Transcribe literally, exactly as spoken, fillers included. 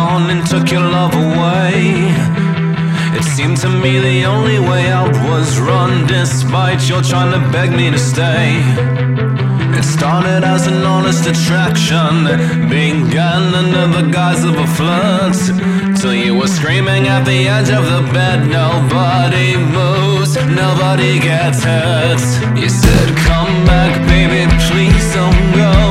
gone and took your love away. It seemed to me the only way out was run, despite your trying to beg me to stay. It started as an honest attraction, began under the guise of a flirt, till you were screaming at the edge of the bed, nobody moves, nobody gets hurt. You said, come back baby, please don't go.